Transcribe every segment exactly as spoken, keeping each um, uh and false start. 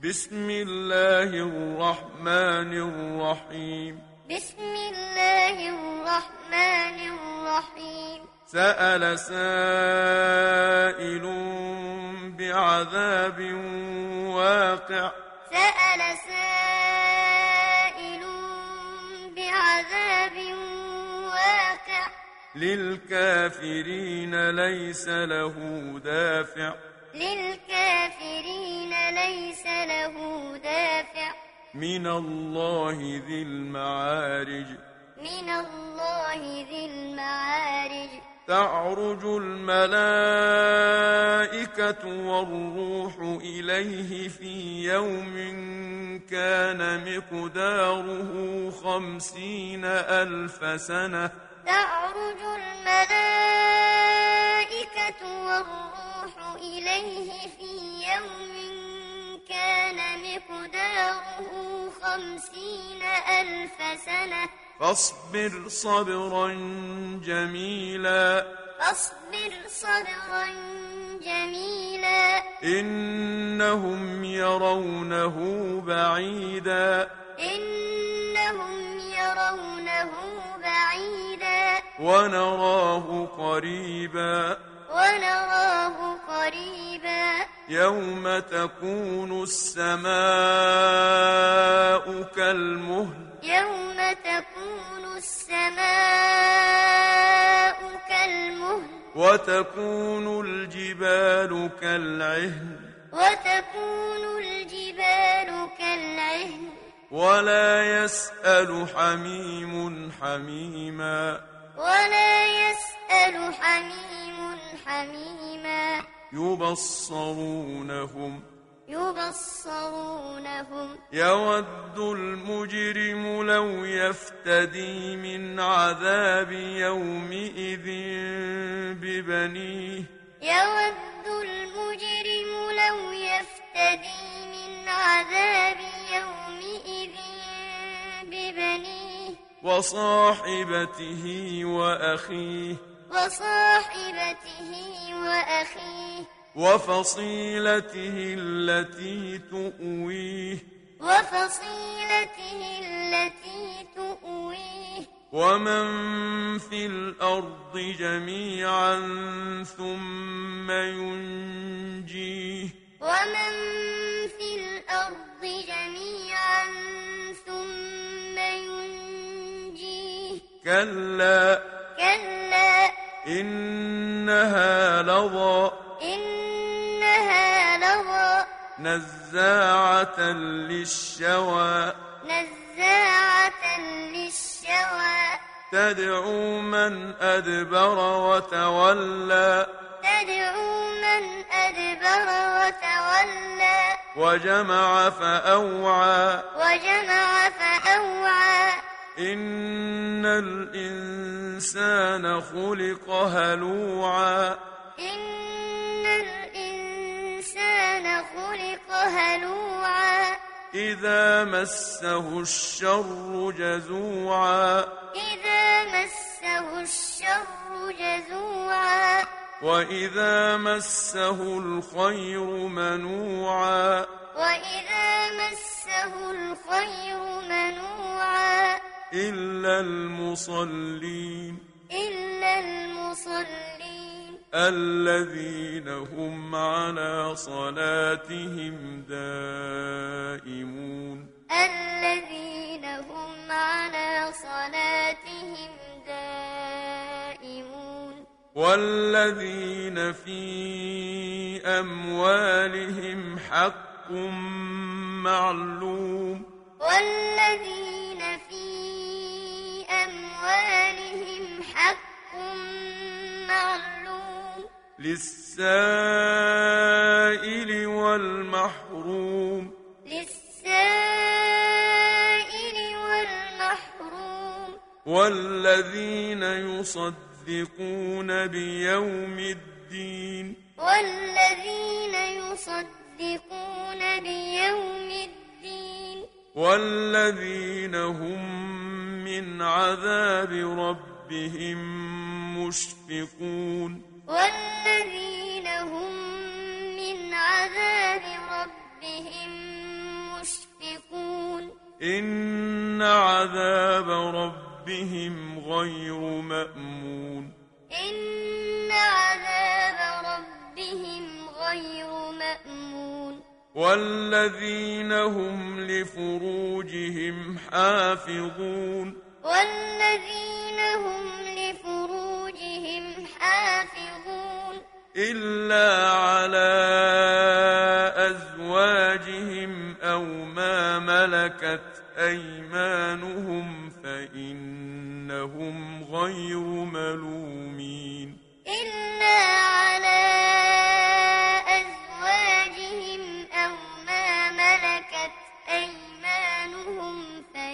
بسم الله الرحمن الرحيم بسم الله الرحمن الرحيم سأل سائل بعذاب واقع سأل سائل بعذاب واقع للكافرين ليس له دافع للكافرين ليس له دافع من الله ذي المعارج من الله ذي المعارج تعرج الملائكة والروح إليه في يوم كان مقداره خمسين ألف سنة تعرج الملائكة والروح إليه في يوم كان مقداره خمسين ألف سنة فاصبر صبرا جميلا فاصبر صبرا جميلا إنهم يرونه بعيدا إنهم يرونه بعيدا ونراه قريبا ونراه قريبا يوم تكون السماء كالمهل يوم تكون السماء كالمهل وتكون الجبال كالعهن وتكون الجبال كالعهن ولا يسأل حميم حميما ولا يسأل حميم حميما يبصرونهم يبصرونهم يود المجرم لو يفتدي من عذاب يومئذ ببنيه يود المجرم لو يفتدي من عذاب يومئذ ببنيه وصاحبته وأخيه وصاحبته وأخيه وفصيلته التي تؤويه وفصيلته التي تؤويه ومن في الأرض جميعا ثم ينجيه ومن في الأرض جميعا ثم ينجيه كلا كلا إنها لظى إنها لظى نزاعة للشوى نزاعة للشوى تدعو من أدبر وتولى تدعو من أدبر وتولى وجمع فأوعى وجمع فأوعى إن الإنسان خلق هلوعا إن الإنسان خلق هلوعا إذا مسه الشر جزوعا إذا مسه الشر جزوعا وإذا مسه الخير منوعا وإذا مسه الخير منوعا إلا المصلين إلا المصلين الذين هم على صلاتهم دائمون الذين هم على صلاتهم دائمون والذين في أموالهم حق معلوم والذين في أموالهم حق معلوم للسائل والمحروم للسائل والمحروم والذين يصدقون بيوم الدين والذين يصدقون بيوم الدين والذين هم من عذاب ربهم مشفقون والذين هم من عذاب ربهم إن عذاب ربهم غير مأمون إن عذاب ربهم غير مأمون والذين هم لفروجهم حافظون والذين هم لفروجهم حافظون إلا على أزواجهم أو ما ملكت أيمانهم فإنهم غير ملومين إلا على أزواجهم أو ما ملكت أيمانهم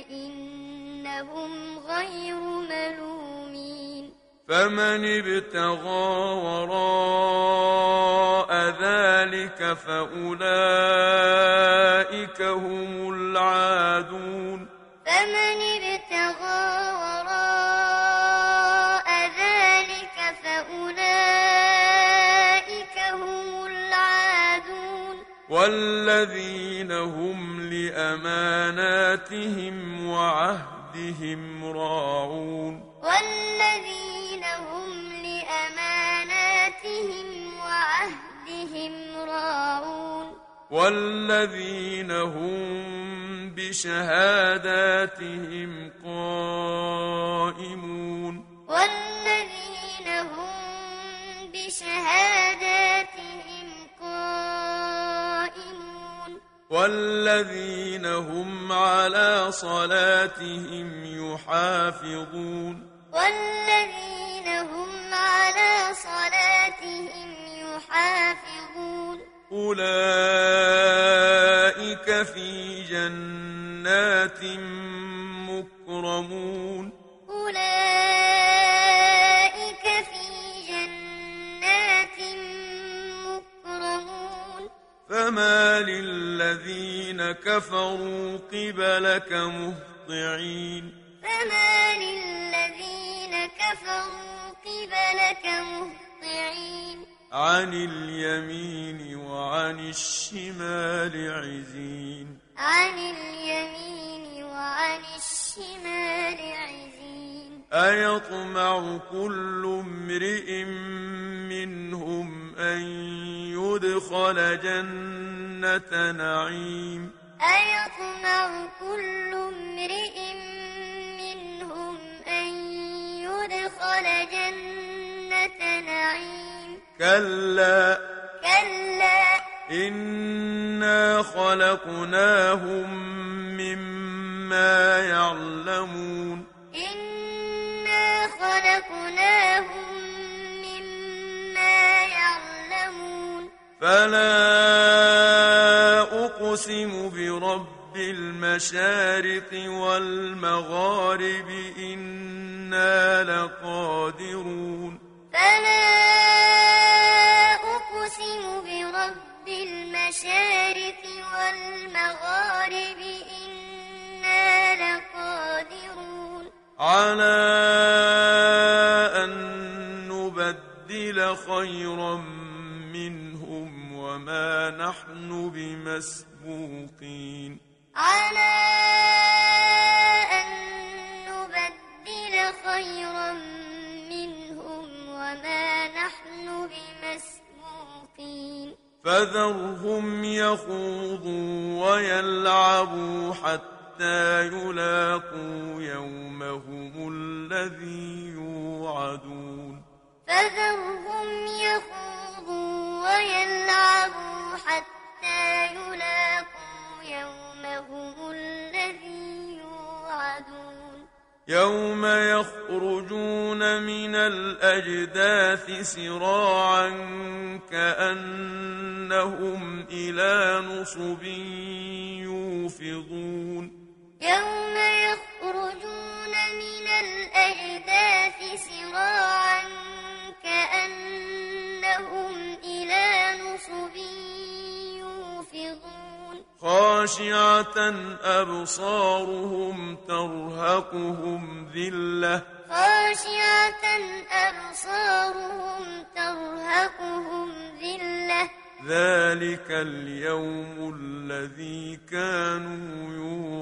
فإنهم غير ملومين فمن ابتغى وراء ذلك فأولئك هم العادون فمن ابتغى وراء ذلك فأولئك هم العادون والذين هم لأماناتهم وعهدهم راعون والذين هم لأماناتهم وعهدهم راعون والذين هم بشهاداتهم قائمون والذين هم بشهاداتهم قائمون والذين هم على صلاتهم يحافظون والذين هم على صلاتهم يحافظون أولئك في جنات مكرمون أولئك في جنات مكرمون فما للذين كفروا قبلك مهطعين فما للذين كفروا قبلك مهطعين عن اليمين وعن الشمال عزين عن اليمين وعن الشمال عزين أيطمع كل امرئ منهم أن يدخل جنة نعيم أيطمع كل امرئ منهم أن يدخل جنة نعيم كلا كلا إنا خلقناهم مما يعلمون إنا خلقناهم مما يعلمون فلا أقسم برب المشارق والمغارب إنا لقادرون فلا أقسم برب المشارق والمغارب إنا لقادرون على أن نبدل خيرا منهم وما نحن بمسبوقين على أن نبدل خيرا منهم وما نحن بمسبوقين فذرهم يخوضوا ويلعبوا حتى يلاقوا يومهم الذي يوعدون فذرهم يخوضوا ويلعبوا حتى يلاقوا يومهم الذي يوعدون يوم يخرجون من الأجداث سراعا كأنهم إلى نصب يوفضون يوم يخرجون من الأجداث سراعا كأنهم إلى نصب يوفضون خاشعة أبصارهم ترهقهم ذلة خاشعة أبصارهم ترهقهم ذلة ذلك اليوم الذي كانوا يوعدون